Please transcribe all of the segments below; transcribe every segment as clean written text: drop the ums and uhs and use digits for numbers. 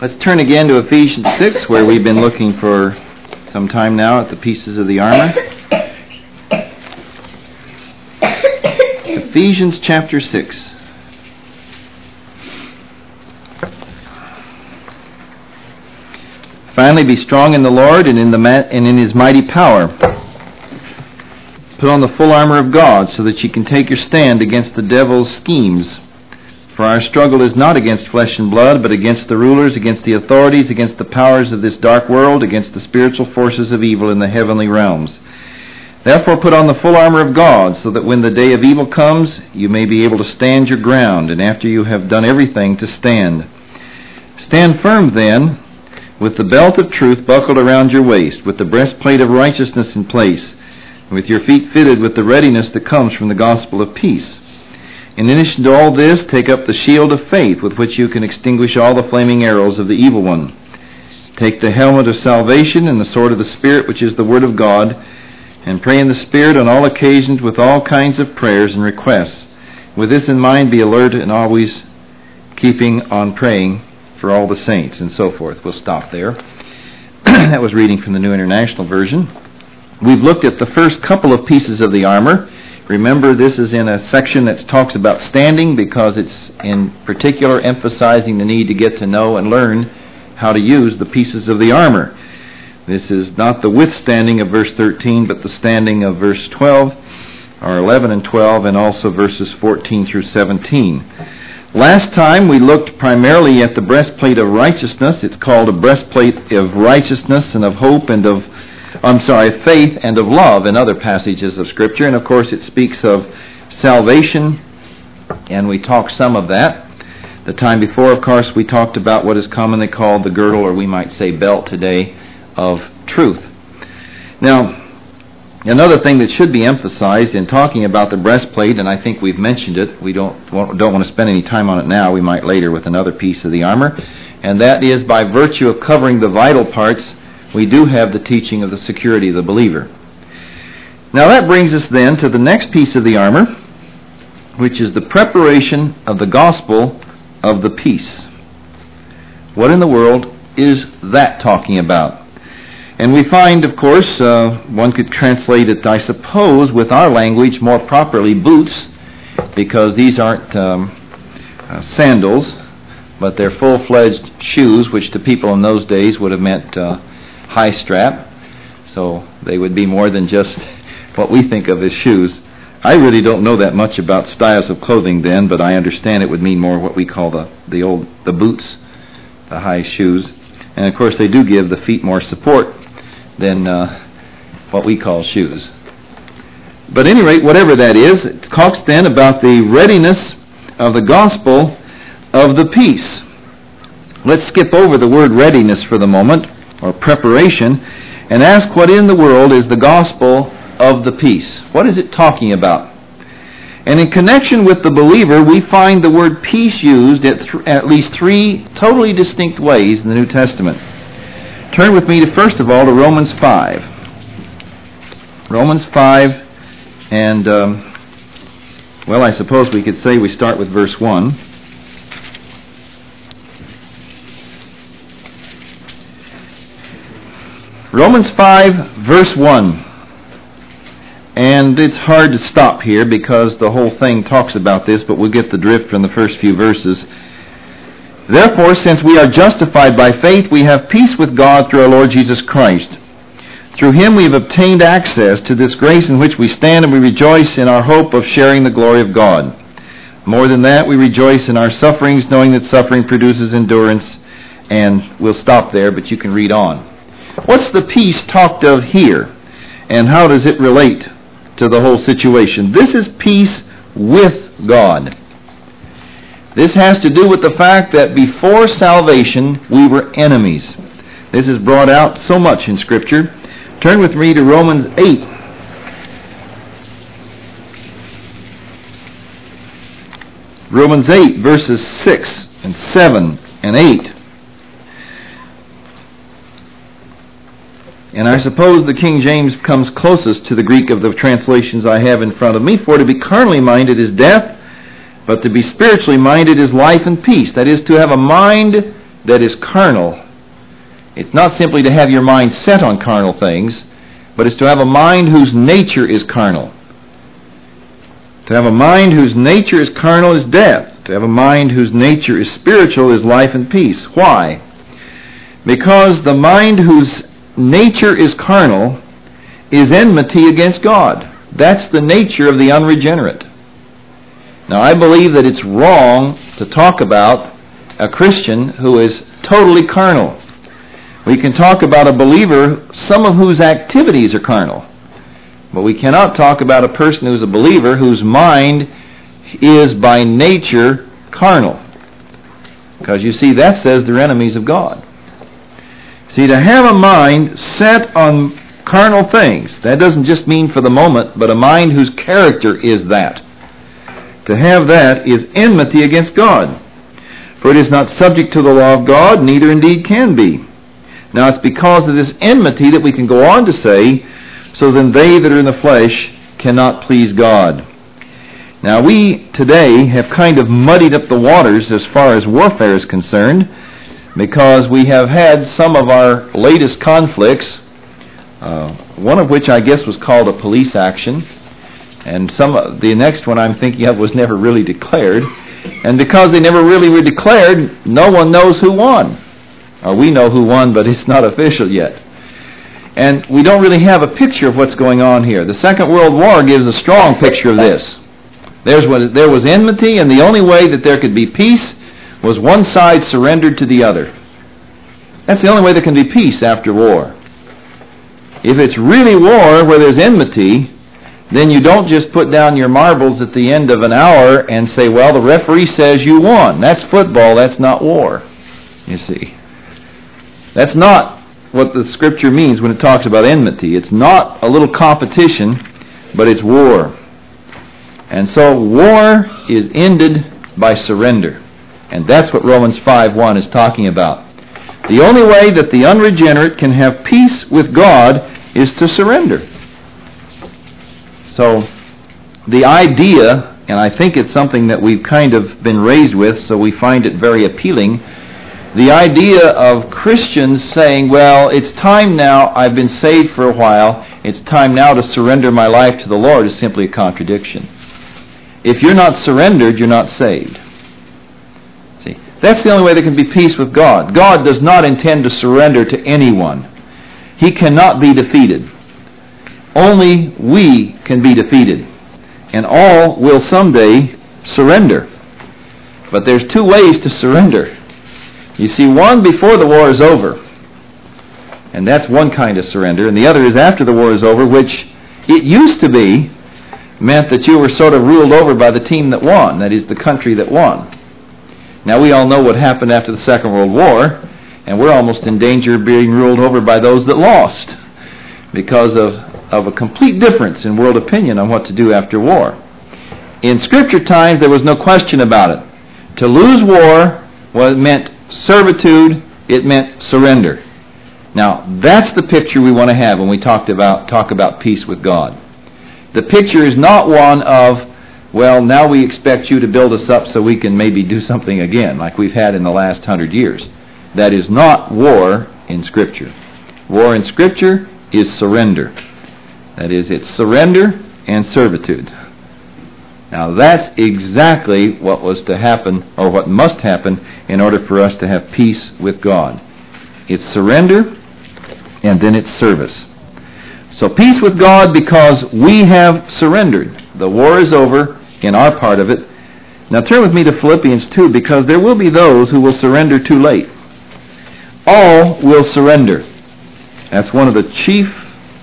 Let's turn again to Ephesians 6, where we've been looking for some time now at the pieces of the armor. Ephesians chapter 6. Finally, be strong in the Lord and in His mighty power. Put on the full armor of God so that you can take your stand against the devil's schemes. For our struggle is not against flesh and blood, but against the rulers, against the authorities, against the powers of this dark world, against the spiritual forces of evil in the heavenly realms. Therefore put on the full armor of God, so that when the day of evil comes, you may be able to stand your ground, and after you have done everything, to stand. Stand firm then, with the belt of truth buckled around your waist, with the breastplate of righteousness in place, and with your feet fitted with the readiness that comes from the gospel of peace. In addition to all this, take up the shield of faith, with which you can extinguish all the flaming arrows of the evil one. Take the helmet of salvation and the sword of the Spirit, which is the Word of God, and pray in the Spirit on all occasions with all kinds of prayers and requests. With this in mind, be alert and always keeping on praying for all the saints, and so forth. We'll stop there. That was reading from the New International Version. We've looked at the first couple of pieces of the armor. Remember, this is in a section that talks about standing, because it's in particular emphasizing the need to get to know and learn how to use the pieces of the armor. This is not the withstanding of verse 13, but the standing of verse 12, or 11 and 12, and also verses 14 through 17. Last time we looked primarily at the breastplate of righteousness. It's called a breastplate of righteousness and of hope and of faith and of love in other passages of Scripture. And of course it speaks of salvation, and we talked some of that. The time before, of course, we talked about what is commonly called the girdle, or we might say belt today, of truth. Now, another thing that should be emphasized in talking about the breastplate, and I think we've mentioned it, we don't want to spend any time on it now, we might later with another piece of the armor, and that is by virtue of covering the vital parts, we do have the teaching of the security of the believer. Now that brings us then to the next piece of the armor, which is the preparation of the gospel of the peace. What in the world is that talking about? And we find, of course, one could translate it, I suppose, with our language more properly, boots, because these aren't sandals, but they're full-fledged shoes, which to people in those days would have meant high strap, so they would be more than just what we think of as shoes. I really don't know that much about styles of clothing then, but I understand it would mean more what we call the boots, the high shoes, and of course they do give the feet more support than what we call shoes. But at any rate, whatever that is, it talks then about the readiness of the gospel of the peace. Let's skip over the word readiness for the moment, or preparation, and ask what in the world is the gospel of the peace. What is it talking about? And in connection with the believer, we find the word peace used at least three totally distinct ways in the New Testament. Turn with me first of all to Romans 5. Romans 5, and I suppose we could say we start with verse 1. Romans 5, verse 1. And it's hard to stop here because the whole thing talks about this, but we'll get the drift from the first few verses. Therefore, since we are justified by faith, we have peace with God through our Lord Jesus Christ. Through Him we have obtained access to this grace in which we stand, and we rejoice in our hope of sharing the glory of God. More than that, we rejoice in our sufferings, knowing that suffering produces endurance. And we'll stop there, but you can read on. What's the peace talked of here, and how does it relate to the whole situation? This is peace with God. This has to do with the fact that before salvation we were enemies. This is brought out so much in Scripture. Turn with me to Romans 8. Romans 8, verses 6 and 7 and 8. And I suppose the King James comes closest to the Greek of the translations I have in front of me. For to be carnally minded is death, but to be spiritually minded is life and peace. That is, to have a mind that is carnal. It's not simply to have your mind set on carnal things, but it's to have a mind whose nature is carnal. To have a mind whose nature is carnal is death. To have a mind whose nature is spiritual is life and peace. Why? Because the mind whose nature is carnal is enmity against God. That's the nature of the unregenerate. Now, I believe that it's wrong to talk about a Christian who is totally carnal. We can talk about a believer, some of whose activities are carnal. But we cannot talk about a person who's a believer whose mind is by nature carnal. Because you see, that says they're enemies of God. See, to have a mind set on carnal things, that doesn't just mean for the moment, but a mind whose character is that. To have that is enmity against God. For it is not subject to the law of God, neither indeed can be. Now it's because of this enmity that we can go on to say, so then they that are in the flesh cannot please God. Now we today have kind of muddied up the waters as far as warfare is concerned, because we have had some of our latest conflicts, one of which I guess was called a police action, and the next one I'm thinking of was never really declared. And because they never really were declared, no one knows who won. Or we know who won, but it's not official yet. And we don't really have a picture of what's going on here. The Second World War gives a strong picture of this. There was enmity, and the only way that there could be peace was one side surrendered to the other. That's the only way there can be peace after war. If it's really war where there's enmity, then you don't just put down your marbles at the end of an hour and say, well, the referee says you won. That's football, that's not war, you see. That's not what the Scripture means when it talks about enmity. It's not a little competition, but it's war. And so war is ended by surrender. And that's what Romans 5:1 is talking about. The only way that the unregenerate can have peace with God is to surrender. So the idea, and I think it's something that we've kind of been raised with, so we find it very appealing, the idea of Christians saying, well, it's time now, I've been saved for a while, it's time now to surrender my life to the Lord, is simply a contradiction. If you're not surrendered, you're not saved. See, that's the only way there can be peace with God. God does not intend to surrender to anyone. He cannot be defeated. Only we can be defeated. And all will someday surrender. But there's two ways to surrender. You see, one before the war is over. And that's one kind of surrender. And the other is after the war is over, which it used to be meant that you were sort of ruled over by the team that won. That is, the country that won. Now we all know what happened after the Second World War. And we're almost in danger of being ruled over by those that lost. Because of a complete difference in world opinion on what to do after war. In Scripture times, there was no question about it. To lose war meant servitude, it meant surrender. Now, that's the picture we want to have when we talk about peace with God. The picture is not one of, well, now we expect you to build us up so we can maybe do something again, like we've had in the last 100 years. That is not war in Scripture. War in Scripture is surrender. That is, it's surrender and servitude. Now that's exactly what was to happen, or what must happen, in order for us to have peace with God. It's surrender, and then it's service. So peace with God because we have surrendered. The war is over in our part of it. Now turn with me to Philippians 2, because there will be those who will surrender too late. All will surrender. That's one of the chief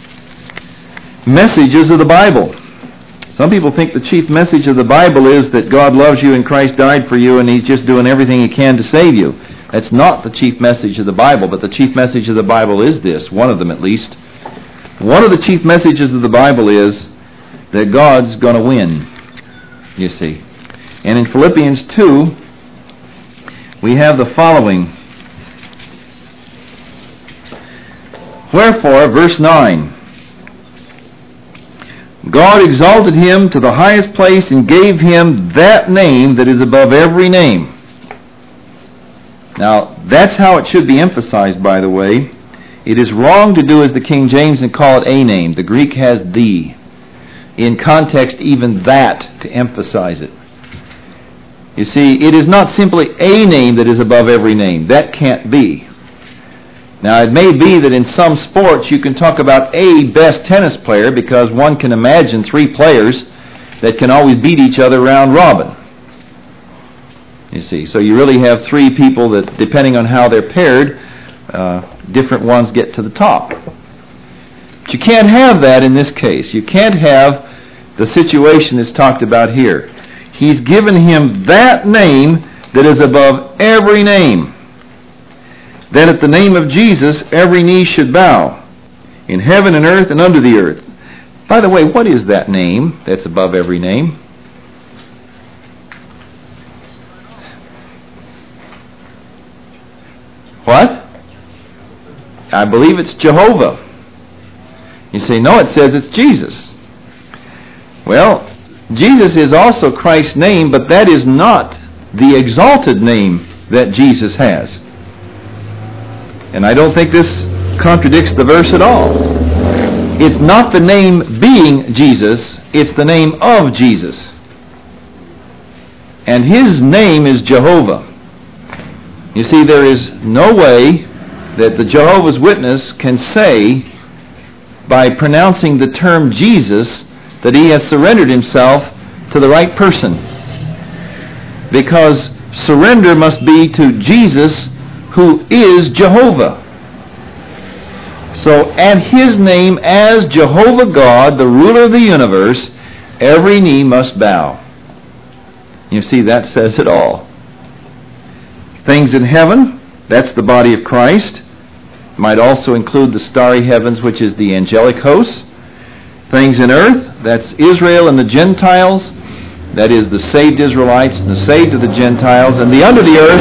messages of the Bible. Some people think the chief message of the Bible is that God loves you and Christ died for you and He's just doing everything He can to save you. That's not the chief message of the Bible, but the chief message of the Bible is this, one of them at least. One of the chief messages of the Bible is that God's going to win, you see. And in Philippians 2, we have the following. Wherefore, verse 9, God exalted Him to the highest place and gave Him that name that is above every name. Now, That's how it should be emphasized, by the way. It is wrong to do as the King James and call it a name. The Greek has the. In context, even that to emphasize it. You see, it is not simply a name that is above every name. That can't be. Now, it may be that in some sports you can talk about a best tennis player because one can imagine 3 players that can always beat each other round robin. You see, so you really have 3 people that, depending on how they're paired, different ones get to the top. But you can't have that in this case. You can't have the situation that's talked about here. He's given him that name that is above every name. Then at the name of Jesus, every knee should bow, in heaven and earth and under the earth. By the way, what is that name that's above every name? What? I believe it's Jehovah. You say, no, it says it's Jesus. Well, Jesus is also Christ's name, but that is not the exalted name that Jesus has. And I don't think this contradicts the verse at all. It's not the name being Jesus, it's the name of Jesus. And his name is Jehovah. You see, there is no way that the Jehovah's Witness can say, by pronouncing the term Jesus, that he has surrendered himself to the right person. Because surrender must be to Jesus, who is Jehovah. So at his name as Jehovah God, the ruler of the universe, every knee must bow. You see, that says it all. Things in heaven, that's the body of Christ. Might also include the starry heavens, which is the angelic hosts. Things in earth, that's Israel and the Gentiles. That is the saved Israelites and the saved of the Gentiles. And the under the earth,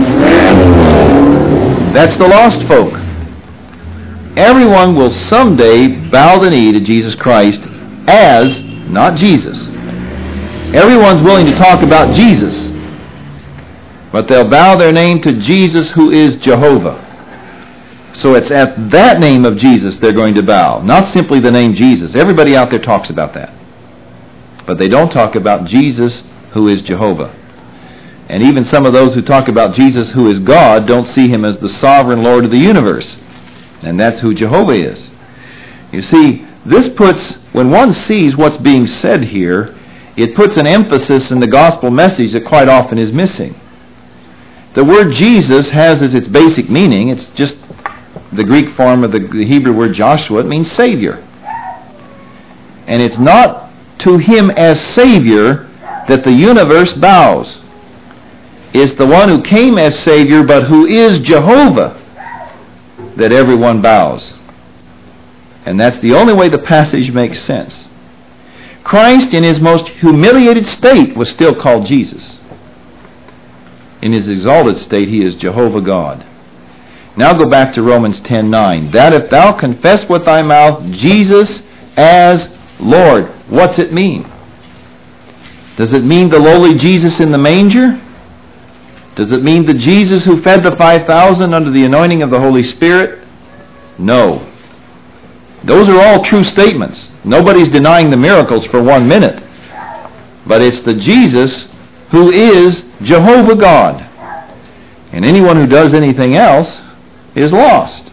that's the lost folk. Everyone will someday bow the knee to Jesus Christ as, not Jesus. Everyone's willing to talk about Jesus, but they'll bow their name to Jesus, who is Jehovah. So it's at that name of Jesus they're going to bow, not simply the name Jesus. Everybody out there talks about that. But they don't talk about Jesus, who is Jehovah. And even some of those who talk about Jesus, who is God, don't see him as the sovereign Lord of the universe. And that's who Jehovah is. You see, this puts, when one sees what's being said here, it puts an emphasis in the gospel message that quite often is missing. The word Jesus has as its basic meaning, it's just the Greek form of the Hebrew word Joshua. It means Savior. And it's not to him as Savior that the universe bows. It's the one who came as Savior, but who is Jehovah, that everyone bows. And that's the only way the passage makes sense. Christ, in his most humiliated state, was still called Jesus. In his exalted state, he is Jehovah God. Now go back to Romans 10:9. That if thou confess with thy mouth Jesus as Lord. What's it mean? Does it mean the lowly Jesus in the manger? Does it mean the Jesus who fed the 5,000 under the anointing of the Holy Spirit? No. Those are all true statements. Nobody's denying the miracles for 1 minute. But it's the Jesus who is Jehovah God. And anyone who does anything else is lost.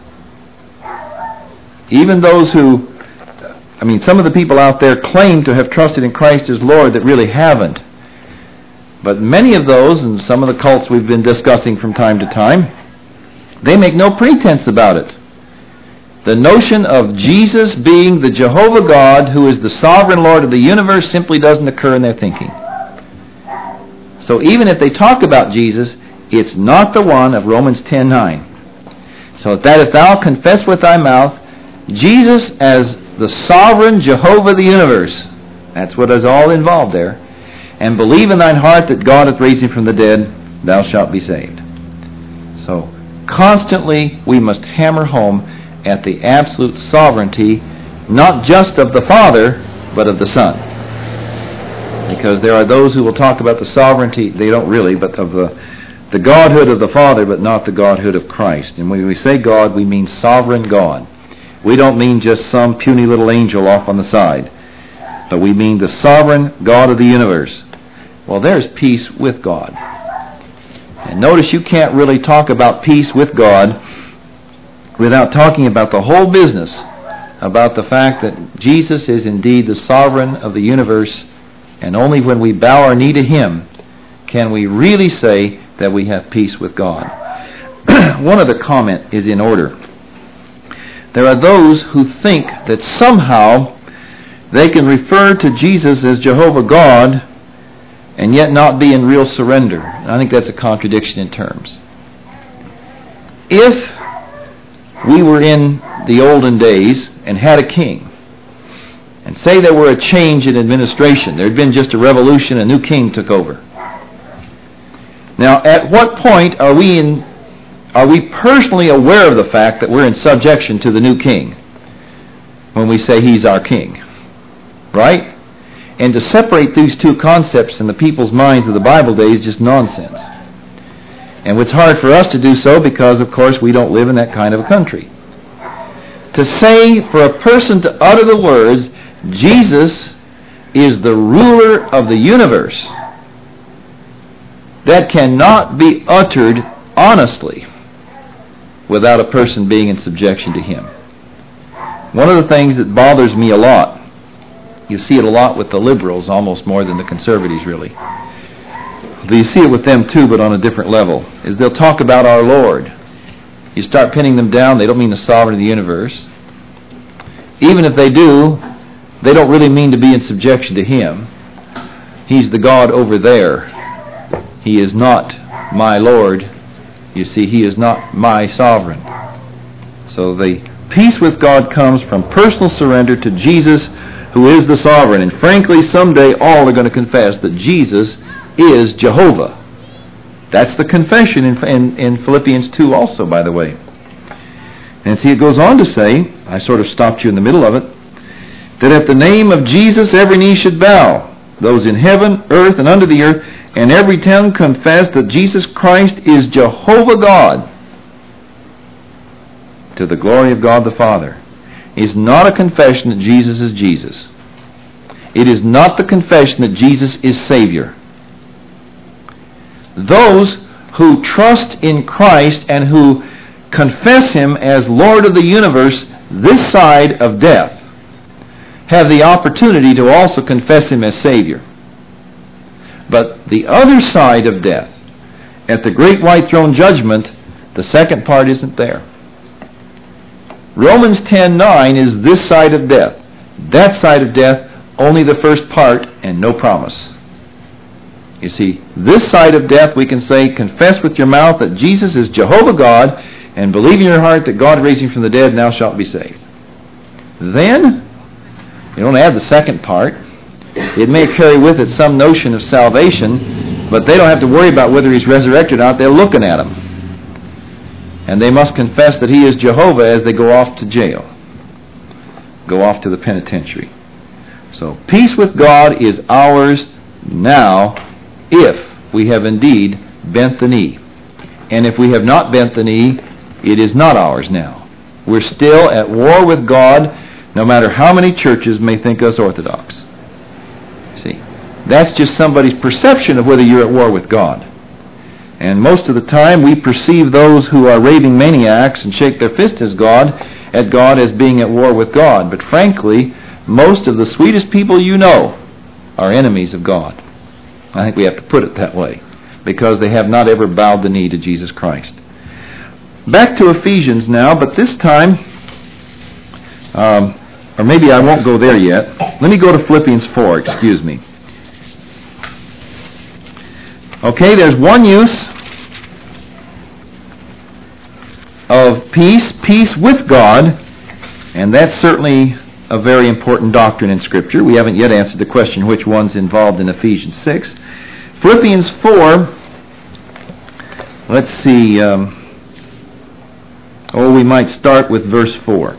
Even those who, some of the people out there claim to have trusted in Christ as Lord that really haven't. But many of those, and some of the cults we've been discussing from time to time, they make no pretense about it. The notion of Jesus being the Jehovah God, who is the sovereign Lord of the universe, simply doesn't occur in their thinking. So even if they talk about Jesus, it's not the one of Romans 10:9. So that if thou confess with thy mouth Jesus as the sovereign Jehovah of the universe, that's what is all involved there, and believe in thine heart that God hath raised him from the dead, thou shalt be saved. So constantly we must hammer home at the absolute sovereignty, not just of the Father, but of the Son. Because there are those who will talk about the sovereignty, they don't really, but of the the Godhood of the Father, but not the Godhood of Christ. And when we say God, we mean sovereign God. We don't mean just some puny little angel off on the side, but we mean the sovereign God of the universe. Well, there's peace with God. And notice you can't really talk about peace with God without talking about the whole business, about the fact that Jesus is indeed the sovereign of the universe, and only when we bow our knee to Him can we really say that we have peace with God. One other comment is in order. There are those who think that somehow they can refer to Jesus as Jehovah God and yet not be in real surrender. And I think that's a contradiction in terms. If we were in the olden days and had a king, and say there were a change in administration, there had been just a revolution, a new king took over. Now, at what point are we personally aware of the fact that we're in subjection to the new king when we say he's our king? Right? And to separate these two concepts in the people's minds of the Bible days is just nonsense. And it's hard for us to do so because, of course, we don't live in that kind of a country. To say for a person to utter the words, Jesus is the ruler of the universe, that cannot be uttered honestly without a person being in subjection to Him. One of the things that bothers me a lot, you see it a lot with the liberals almost more than the conservatives really. You see it with them too, but on a different level, is they'll talk about our Lord. You start pinning them down, they don't mean the sovereign of the universe. Even if they do, they don't really mean to be in subjection to Him. He's the God over there. He is not my Lord. You see, He is not my sovereign. So the peace with God comes from personal surrender to Jesus, who is the sovereign. And frankly, someday all are going to confess that Jesus is Jehovah. That's the confession in Philippians 2 also, by the way. And see, it goes on to say, I sort of stopped you in the middle of it, that at the name of Jesus every knee should bow, those in heaven, earth, and under the earth, and every tongue confess that Jesus Christ is Jehovah God, to the glory of God the Father. Is not a confession that Jesus is Jesus. It is not the confession that Jesus is Savior. Those who trust in Christ and who confess Him as Lord of the universe this side of death have the opportunity to also confess Him as Savior. But the other side of death, at the great white throne judgment, the second part isn't there. Romans 10:9 is this side of death. That side of death, only the first part and no promise. You see, this side of death we can say, confess with your mouth that Jesus is Jehovah God, and believe in your heart that God raised Him from the dead, and thou shalt be saved. Then, you don't add the second part. It may carry with it some notion of salvation, but they don't have to worry about whether He's resurrected or not. They're looking at Him. And they must confess that He is Jehovah as they go off to jail, go off to the penitentiary. So peace with God is ours now if we have indeed bent the knee. And if we have not bent the knee, it is not ours now. We're still at war with God, no matter how many churches may think us orthodox. See, that's just somebody's perception of whether you're at war with God. And most of the time we perceive those who are raving maniacs and shake their fist at God as being at war with God. But frankly, most of the sweetest people you know are enemies of God. I think we have to put it that way, because they have not ever bowed the knee to Jesus Christ. Back to Ephesians now, but this time, or maybe I won't go there yet. Let me go to Philippians 4, excuse me. Okay, there's one use of peace with God, and that's certainly a very important doctrine in Scripture. We haven't yet answered the question which one's involved in Ephesians 6. Philippians 4, let's see, we might start with verse 4.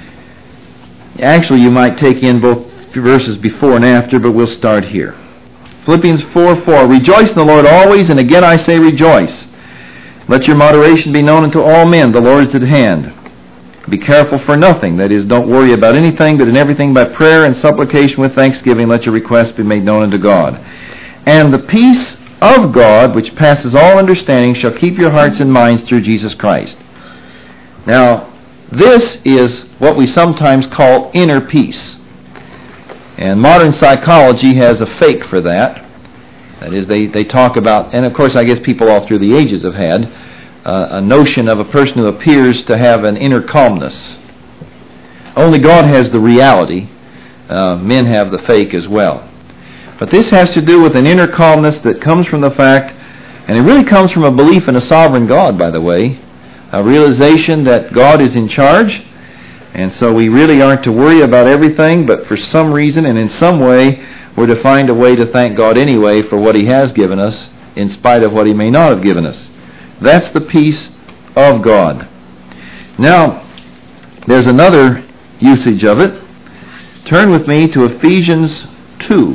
Actually, you might take in both verses before and after, but we'll start here. Philippians 4:4, rejoice in the Lord always, and again I say rejoice. Let your moderation be known unto all men, the Lord is at hand. Be careful for nothing, that is, don't worry about anything, but in everything by prayer and supplication with thanksgiving, let your requests be made known unto God. And the peace of God, which passes all understanding, shall keep your hearts and minds through Jesus Christ. Now, this is what we sometimes call inner peace. And modern psychology has a fake for that. That is, they talk about, and of course I guess people all through the ages have had, a notion of a person who appears to have an inner calmness. Only God has the reality. Men have the fake as well. But this has to do with an inner calmness that comes from the fact, and it really comes from a belief in a sovereign God, by the way, a realization that God is in charge, and so we really aren't to worry about everything, but for some reason and in some way, we're to find a way to thank God anyway for what He has given us, in spite of what He may not have given us. That's the peace of God. Now, there's another usage of it. Turn with me to Ephesians 2.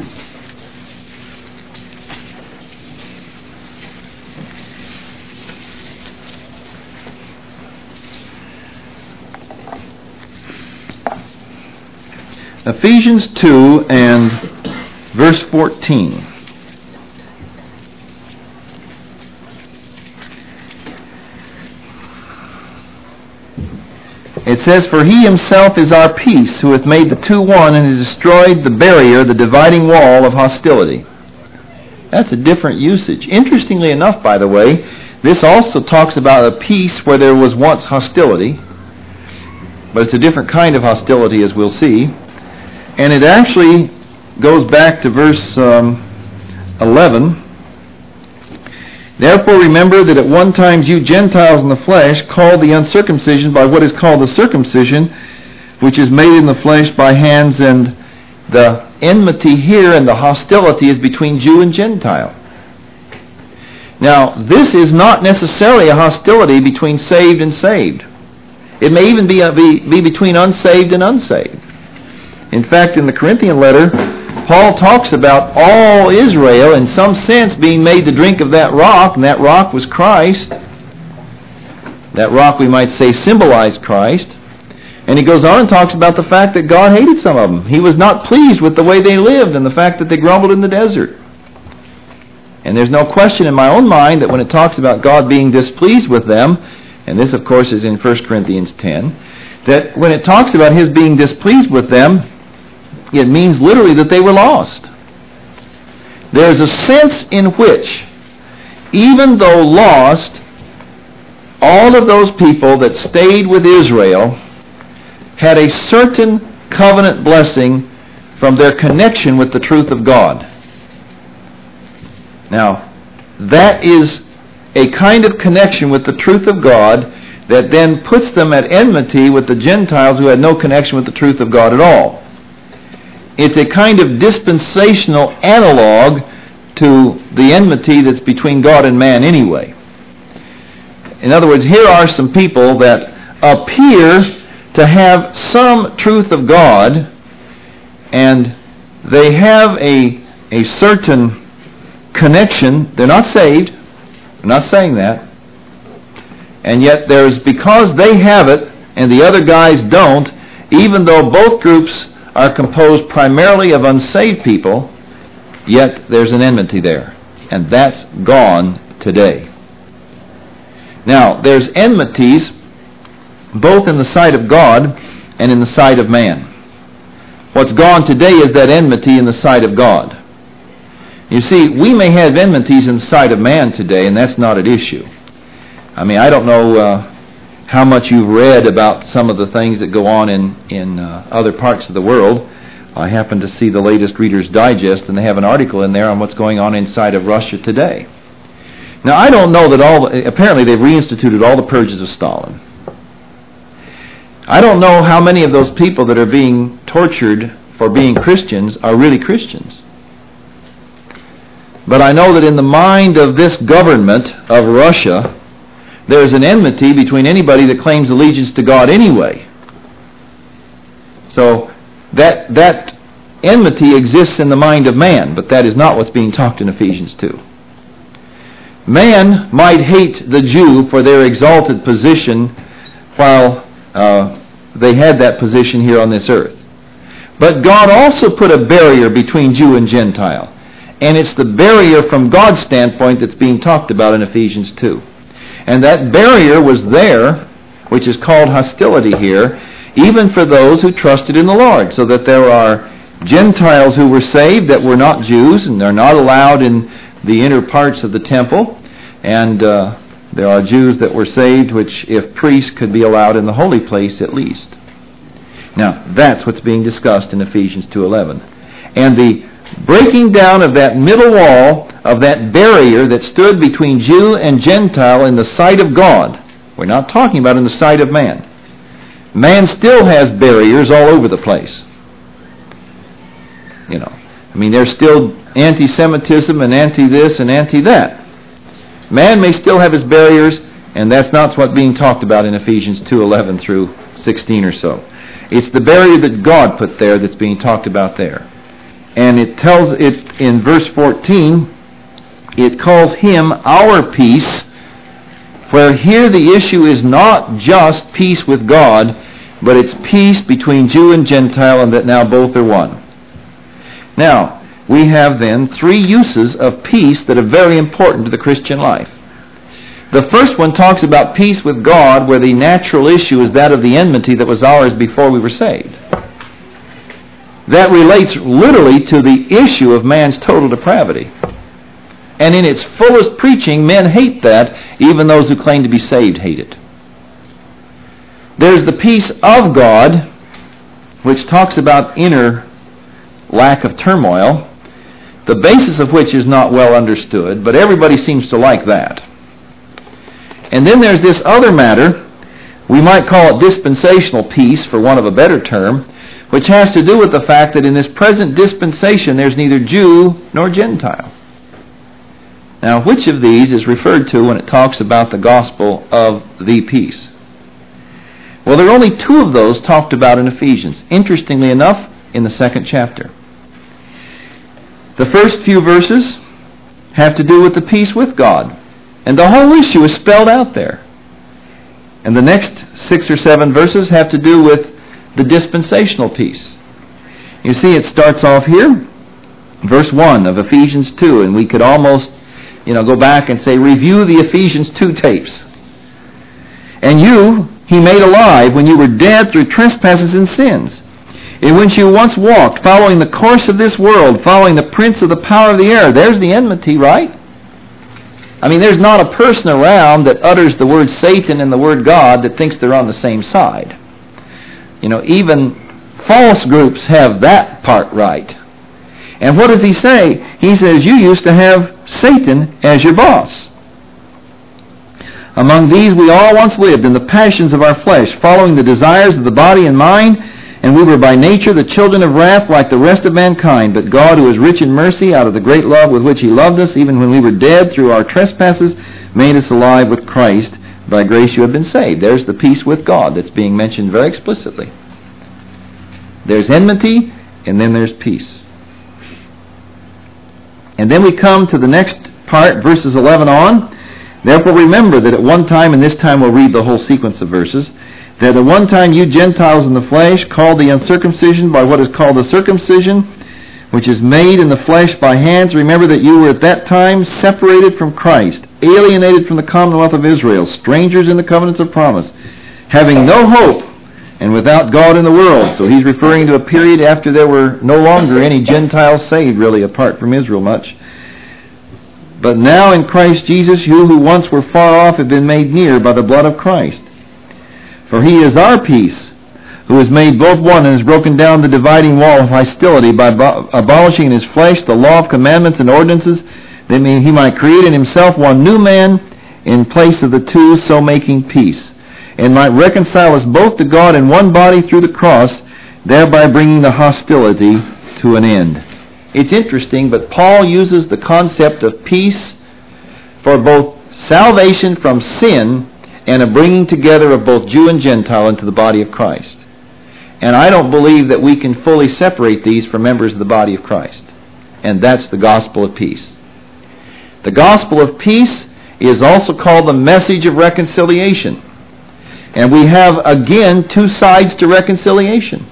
Ephesians 2 and verse 14. It says, for He Himself is our peace, who hath made the two one, and has destroyed the barrier, the dividing wall of hostility. That's a different usage. Interestingly enough, by the way, this also talks about a peace where there was once hostility, but it's a different kind of hostility, as we'll see. And it actually goes back to verse 11. Therefore remember that at one time you Gentiles in the flesh, called the uncircumcision by what is called the circumcision, which is made in the flesh by hands, and the enmity here and the hostility is between Jew and Gentile. Now, this is not necessarily a hostility between saved and saved. It may even be between unsaved and unsaved. In fact, in the Corinthian letter, Paul talks about all Israel in some sense being made to drink of that rock, and that rock was Christ. That rock, we might say, symbolized Christ. And he goes on and talks about the fact that God hated some of them. He was not pleased with the way they lived and the fact that they grumbled in the desert. And there's no question in my own mind that when it talks about God being displeased with them, and this of course is in 1 Corinthians 10, that when it talks about His being displeased with them, it means literally that they were lost. There's a sense in which, even though lost, all of those people that stayed with Israel had a certain covenant blessing from their connection with the truth of God. Now, that is a kind of connection with the truth of God that then puts them at enmity with the Gentiles who had no connection with the truth of God at all. It's a kind of dispensational analog to the enmity that's between God and man anyway. In other words, here are some people that appear to have some truth of God, and they have a certain connection. They're not saved. I'm not saying that. And yet because they have it and the other guys don't, even though both groups are composed primarily of unsaved people, yet there's an enmity there. And that's gone today. Now, there's enmities both in the sight of God and in the sight of man. What's gone today is that enmity in the sight of God. You see, we may have enmities in the sight of man today, and that's not at issue. I mean, I don't know how much you've read about some of the things that go on in other parts of the world. I happened to see the latest Reader's Digest, and they have an article in there on what's going on inside of Russia today. Now, I don't know that apparently they've reinstituted all the purges of Stalin. I don't know how many of those people that are being tortured for being Christians are really Christians. But I know that in the mind of this government of Russia, there's an enmity between anybody that claims allegiance to God anyway. So that enmity exists in the mind of man, but that is not what's being talked in Ephesians 2. Man might hate the Jew for their exalted position while they had that position here on this earth. But God also put a barrier between Jew and Gentile. And it's the barrier from God's standpoint that's being talked about in Ephesians 2. And that barrier was there, which is called hostility here, even for those who trusted in the Lord. So that there are Gentiles who were saved that were not Jews, and they're not allowed in the inner parts of the temple. And there are Jews that were saved, which if priests could be allowed in the holy place at least. Now, that's what's being discussed in Ephesians 2:11. And the breaking down of that middle wall, of that barrier that stood between Jew and Gentile in the sight of God. We're not talking about in the sight of man. Man still has barriers all over the place. There's still anti-Semitism and anti-this and anti-that. Man may still have his barriers, and that's not what's being talked about in Ephesians 2:11 through 16 or so. It's the barrier that God put there that's being talked about there. And it tells it in verse 14, it calls him our peace, where here the issue is not just peace with God, but it's peace between Jew and Gentile, and that now both are one. Now, we have then three uses of peace that are very important to the Christian life. The first one talks about peace with God, where the natural issue is that of the enmity that was ours before we were saved. That relates literally to the issue of man's total depravity. And in its fullest preaching, men hate that. Even those who claim to be saved hate it. There's the peace of God, which talks about inner lack of turmoil, the basis of which is not well understood, but everybody seems to like that. And then there's this other matter, we might call it dispensational peace, for want of a better term, which has to do with the fact that in this present dispensation there's neither Jew nor Gentile. Now, which of these is referred to when it talks about the gospel of the peace? Well, there are only two of those talked about in Ephesians, interestingly enough, in the second chapter. The first few verses have to do with the peace with God. And the whole issue is spelled out there. And the next 6 or 7 verses have to do with the dispensational peace. You see, it starts off here, verse 1 of Ephesians 2, and we could almost, go back and say, review the Ephesians 2 tapes. And you, he made alive when you were dead through trespasses and sins, in which you once walked, following the course of this world, following the prince of the power of the air. There's the enmity, right? There's not a person around that utters the word Satan and the word God that thinks they're on the same side. Even false groups have that part right. And what does he say? He says, you used to have Satan as your boss. Among these we all once lived in the passions of our flesh, following the desires of the body and mind, and we were by nature the children of wrath like the rest of mankind. But God, who is rich in mercy, out of the great love with which he loved us, even when we were dead through our trespasses, made us alive with Christ. By grace you have been saved. There's the peace with God that's being mentioned very explicitly. There's enmity, and then there's peace. And then we come to the next part, verses 11 on. Therefore remember that at one time, and this time we'll read the whole sequence of verses, that at one time you Gentiles in the flesh, called the uncircumcision by what is called the circumcision, which is made in the flesh by hands, remember that you were at that time separated from Christ, alienated from the commonwealth of Israel, strangers in the covenants of promise, having no hope, and without God in the world. So he's referring to a period after there were no longer any Gentiles saved, really, apart from Israel much. But now in Christ Jesus, you who once were far off have been made near by the blood of Christ. For he is our peace, who has made both one and has broken down the dividing wall of hostility by abolishing in his flesh the law of commandments and ordinances, that he might create in himself one new man in place of the two, so making peace, and might reconcile us both to God in one body through the cross, thereby bringing the hostility to an end. It's interesting, but Paul uses the concept of peace for both salvation from sin and a bringing together of both Jew and Gentile into the body of Christ. And I don't believe that we can fully separate these from members of the body of Christ. And that's the gospel of peace. The gospel of peace is also called the message of reconciliation. And we have, again, two sides to reconciliation.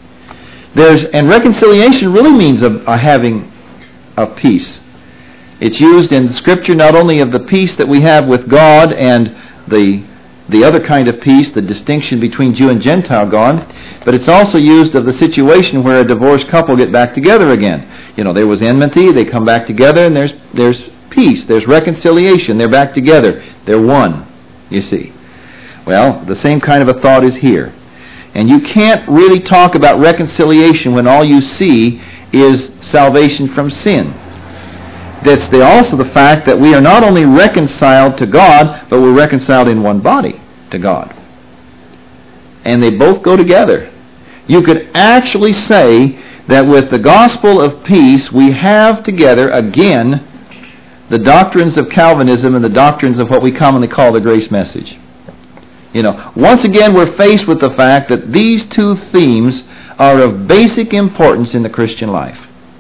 And reconciliation really means a having of peace. It's used in Scripture not only of the peace that we have with God and the other kind of peace, the distinction between Jew and Gentile gone, but it's also used of the situation where a divorced couple get back together again. There was enmity, they come back together, and there's peace, there's reconciliation, they're back together, they're one, you see. Well, the same kind of a thought is here. And you can't really talk about reconciliation when all you see is salvation from sin. That's also the fact that we are not only reconciled to God, but we're reconciled in one body to God. And they both go together. You could actually say that with the gospel of peace, we have together, again, the doctrines of Calvinism and the doctrines of what we commonly call the grace message. Once again, we're faced with the fact that these two themes are of basic importance in the Christian life.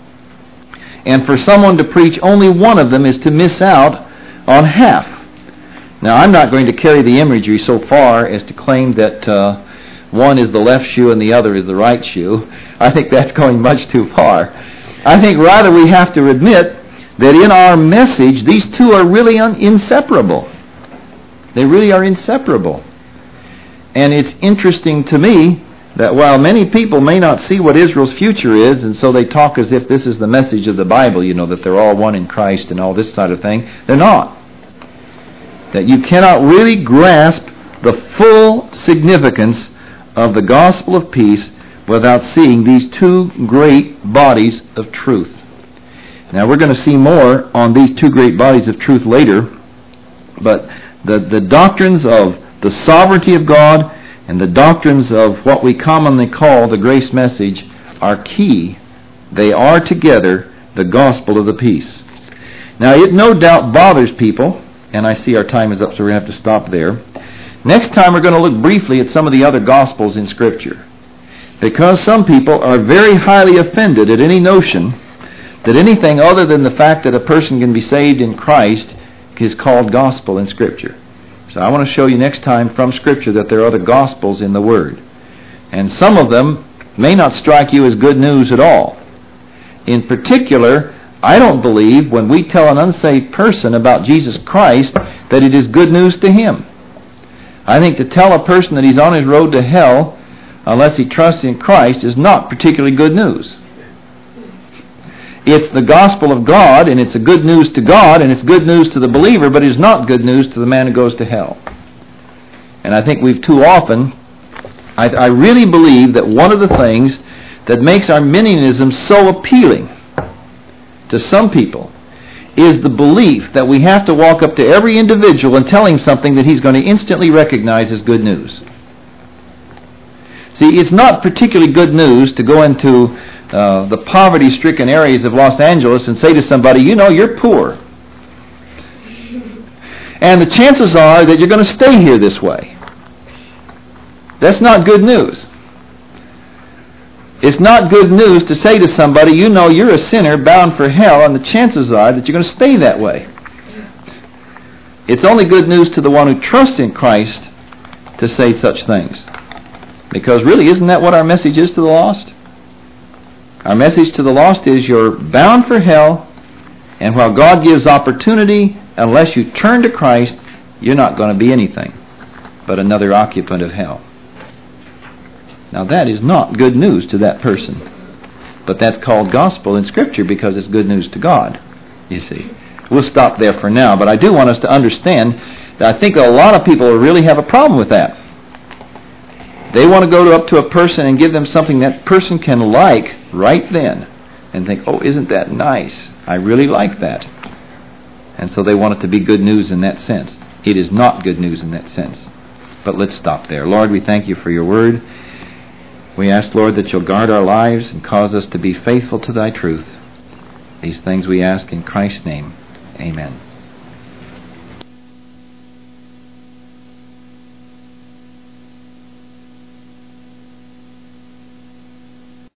And for someone to preach only one of them is to miss out on half. Now, I'm not going to carry the imagery so far as to claim that one is the left shoe and the other is the right shoe. I think that's going much too far. I think rather we have to admit that in our message, these two are really inseparable. They really are inseparable. And it's interesting to me that while many people may not see what Israel's future is, and so they talk as if this is the message of the Bible, that they're all one in Christ and all this sort of thing, they're not. That you cannot really grasp the full significance of the gospel of peace without seeing these two great bodies of truth. Now we're going to see more on these two great bodies of truth later, but the doctrines of the sovereignty of God and the doctrines of what we commonly call the grace message are key. They are together the gospel of the peace. Now it no doubt bothers people, and I see our time is up, so we're going to have to stop there. Next time we're going to look briefly at some of the other gospels in Scripture, because some people are very highly offended at any notion that anything other than the fact that a person can be saved in Christ is called gospel in Scripture. So I want to show you next time from Scripture that there are other gospels in the Word. And some of them may not strike you as good news at all. In particular, I don't believe when we tell an unsaved person about Jesus Christ that it is good news to him. I think to tell a person that he's on his road to hell unless he trusts in Christ is not particularly good news. It's the gospel of God, and it's a good news to God, and it's good news to the believer, but it's not good news to the man who goes to hell. And I think we've too often, I really believe that one of the things that makes Arminianism so appealing to some people is the belief that we have to walk up to every individual and tell him something that he's going to instantly recognize as good news. See, it's not particularly good news to go into the poverty-stricken areas of Los Angeles and say to somebody, you're poor. And the chances are that you're going to stay here this way. That's not good news. It's not good news to say to somebody, you're a sinner bound for hell, and the chances are that you're going to stay that way. It's only good news to the one who trusts in Christ to say such things. Because really, isn't that what our message is to the lost? Our message to the lost is you're bound for hell, and while God gives opportunity, unless you turn to Christ, you're not going to be anything but another occupant of hell. Now that is not good news to that person. But that's called gospel in Scripture because it's good news to God, you see. We'll stop there for now, but I do want us to understand that I think a lot of people really have a problem with that. They want to go up to a person and give them something that person can like right then and think, oh, isn't that nice? I really like that. And so they want it to be good news in that sense. It is not good news in that sense. But let's stop there. Lord, we thank you for your word. We ask, Lord, that you'll guard our lives and cause us to be faithful to thy truth. These things we ask in Christ's name. Amen.